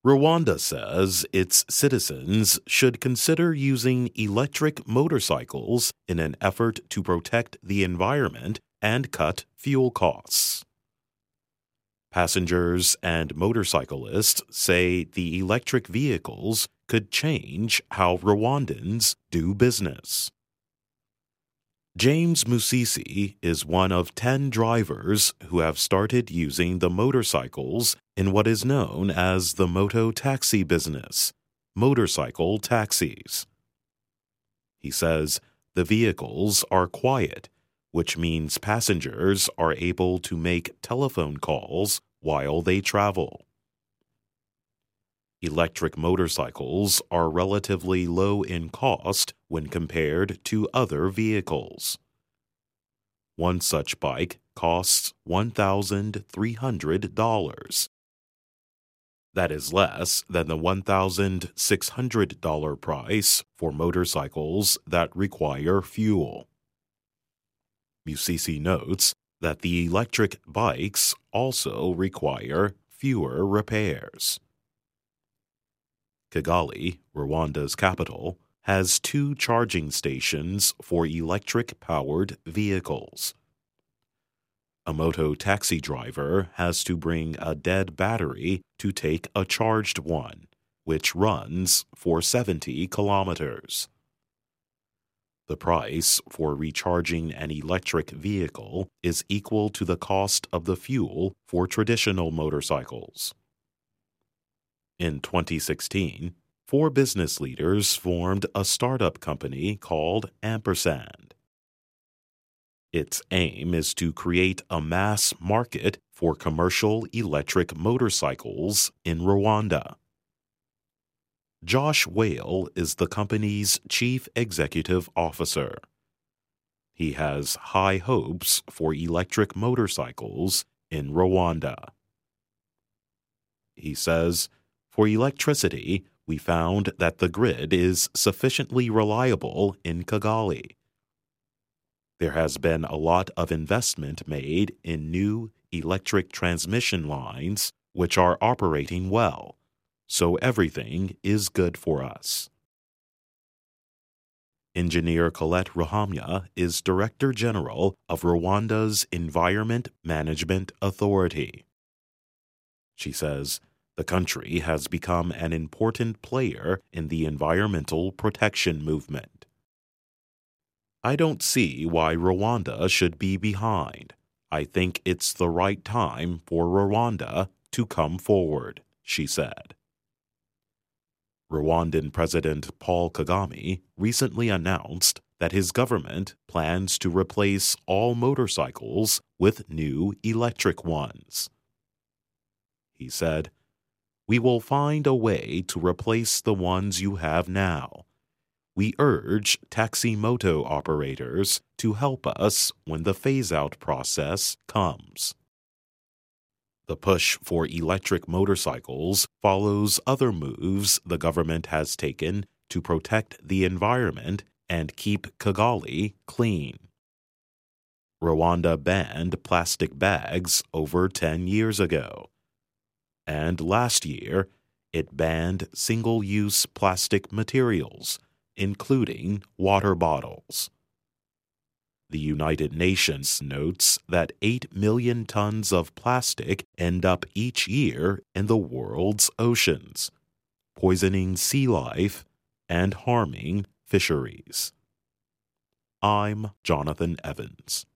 Rwanda says its citizens should consider using electric motorcycles in an effort to protect the environment and cut fuel costs. Passengers and motorcyclists say the electric vehicles could change how Rwandans do business. James Musisi is one of 10 drivers who have started using the motorcycles in what is known as the moto taxi business, motorcycle taxis. He says the vehicles are quiet, which means passengers are able to make telephone calls while they travel. Electric motorcycles are relatively low in cost when compared to other vehicles. One such bike costs $1,300. That is less than the $1,600 price for motorcycles that require fuel. Musisi notes that the electric bikes also require fewer repairs. Kigali, Rwanda's capital, has 2 charging stations for electric-powered vehicles. A moto taxi driver has to bring a dead battery to take a charged one, which runs for 70 kilometers. The price for recharging an electric vehicle is equal to the cost of the fuel for traditional motorcycles. In 2016, 4 business leaders formed a startup company called Ampersand. Its aim is to create a mass market for commercial electric motorcycles in Rwanda. Josh Whale is the company's chief executive officer. He has high hopes for electric motorcycles in Rwanda. He says, "For electricity, we found that the grid is sufficiently reliable in Kigali. There has been a lot of investment made in new electric transmission lines, which are operating well, so everything is good for us." Engineer Colette Ruhamya is Director General of Rwanda's Environment Management Authority. She says, the country has become an important player in the environmental protection movement. "I don't see why Rwanda should be behind. I think it's the right time for Rwanda to come forward," she said. Rwandan President Paul Kagame recently announced that his government plans to replace all motorcycles with new electric ones. He said, "We will find a way to replace the ones you have now. We urge taxi moto operators to help us when the phase-out process comes." The push for electric motorcycles follows other moves the government has taken to protect the environment and keep Kigali clean. Rwanda banned plastic bags over 10 years ago. And last year, it banned single-use plastic materials, including water bottles. The United Nations notes that 8 million tons of plastic end up each year in the world's oceans, poisoning sea life and harming fisheries. I'm Jonathan Evans.